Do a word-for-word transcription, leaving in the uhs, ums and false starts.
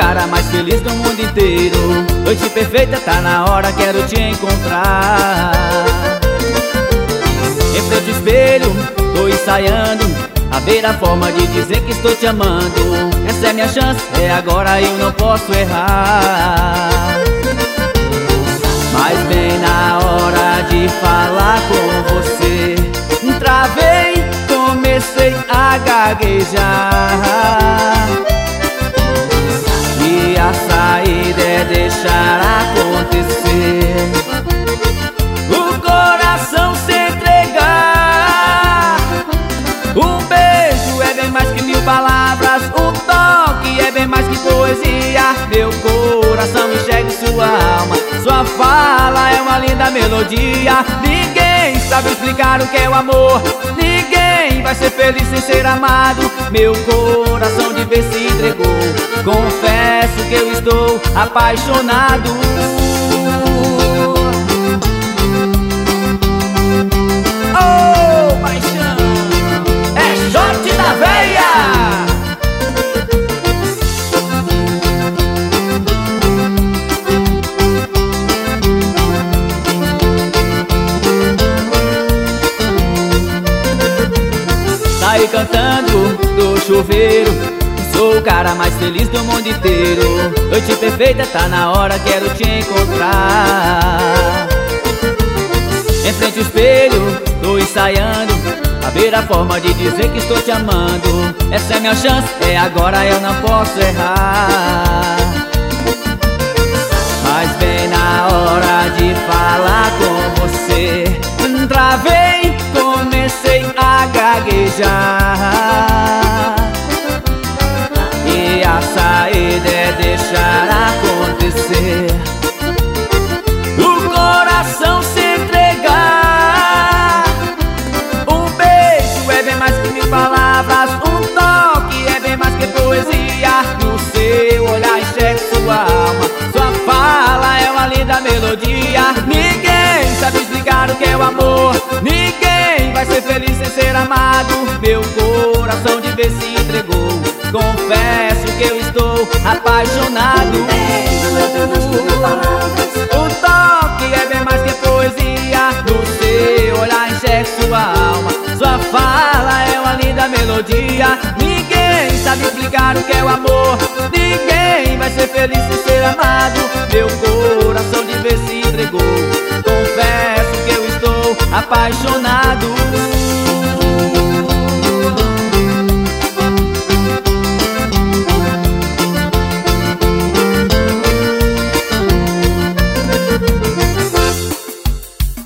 cara mais feliz do mundo inteiro. Noite perfeita, tá na hora, quero te encontrar. Em frente ao espelho, tô ensaiando a ver a forma de dizer que estou te amando. Essa é minha chance, é agora, eu não posso errar. Mas bem na hora de falar com você, travei, comecei a gaguejar. E a saída é deixar acontecer, o coração se entregar. Um beijo é bem mais que mil palavras, um toque é bem mais que poesia. Meu coração enxerga sua alma, sua fala é uma linda melodia. Ninguém sabe explicar o que é o amor, ninguém vai ser feliz sem ser amado. Meu coração de vez se entregou, confesso que eu estou apaixonado. Oh, paixão, é shot da veia. Saí cantando do chuveiro, sou o cara mais feliz do mundo inteiro. Noite perfeita, tá na hora, quero te encontrar. Em frente ao espelho, tô ensaiando a ver a forma de dizer que estou te amando. Essa é minha chance, é agora, eu não posso errar. Mas bem na hora de falar com você, travei, comecei a gaguejar. E a saída é deixar acontecer, o coração se entregar. Um beijo é bem mais que mil palavras, um toque é bem mais que poesia. No seu olhar enxergo sua alma, sua fala é uma linda melodia. Ninguém sabe explicar o que é o amor, ninguém vai ser feliz sem ser amado. Meu coração de vez se entregou, confesso que eu estou apaixonado. Um toque é bem mais que poesia. No seu olhar enxergo sua alma, sua fala é uma linda melodia. Ninguém sabe explicar o que é o amor, ninguém vai ser feliz sem ser amado. Meu coração de vez se entregou,